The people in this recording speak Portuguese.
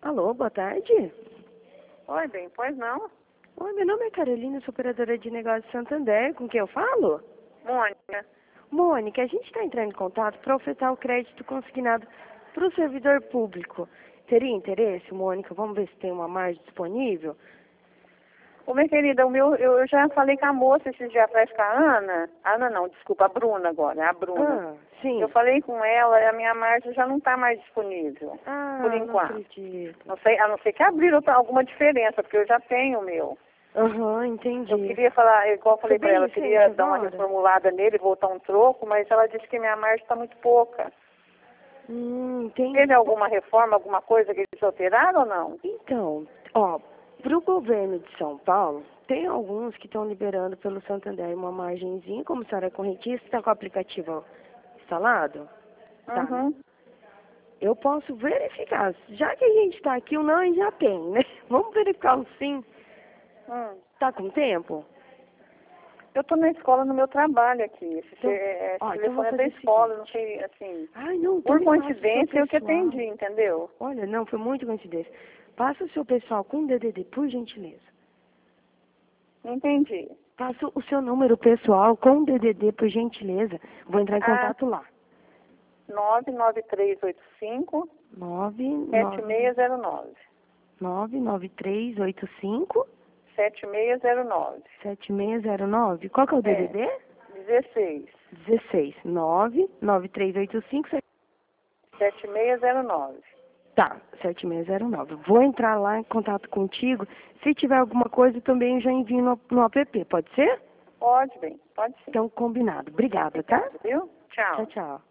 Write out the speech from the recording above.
Alô, boa tarde. Oi, bem, pois não? Oi, meu nome é Carolina, sou operadora de negócios de Santander. Com quem eu falo? Mônica. Mônica, a gente está entrando em contato para ofertar o crédito consignado para o servidor público. Teria interesse, Mônica? Vamos ver se tem uma margem disponível? Ô, minha querida, eu já falei com a moça esses dias atrás, com a Ana. Ana não, desculpa, a Bruna agora, a Bruna. Sim. Eu falei com ela e a minha margem já não está mais disponível, por Não enquanto. acredito. Não sei, a não ser que abriram alguma diferença, porque eu já tenho o meu. Entendi. Eu queria falar, igual eu falei Foi para ela, eu bem queria recente dar uma agora? reformulada nele, voltar um troco, mas ela disse que minha margem está muito pouca. Entendi. Teve alguma reforma, alguma coisa que eles alteraram ou não? Então, para o governo de São Paulo, tem alguns que estão liberando pelo Santander uma margenzinha, como a senhora é correntista, está com o aplicativo instalado? Tá. Uhum. Eu posso verificar. Já que a gente está aqui, o não a gente já tem, né? Vamos verificar o sim. Tá com tempo? Eu estou na escola no meu trabalho aqui. Esse Então telefone vou é da fazer o escola, seguinte. não sei, assim. Ai, não, então Por me passa o seu coincidência, eu que pessoal. atendi, entendeu? Olha, não, foi muito coincidência. Passa o seu pessoal com DDD, por gentileza. Entendi. Passa o seu número pessoal com DDD, por gentileza. Vou entrar em contato lá. 99385 7609. 99385 7609. 7609. Qual que é o DDD? 16. 16. 99385 7609. Tá, 7609. Vou entrar lá em contato contigo. Se tiver alguma coisa, também já envio no app. Pode ser? Pode, bem, pode sim. Então, combinado. Obrigada, tá? Viu? Tchau. Tchau, tchau.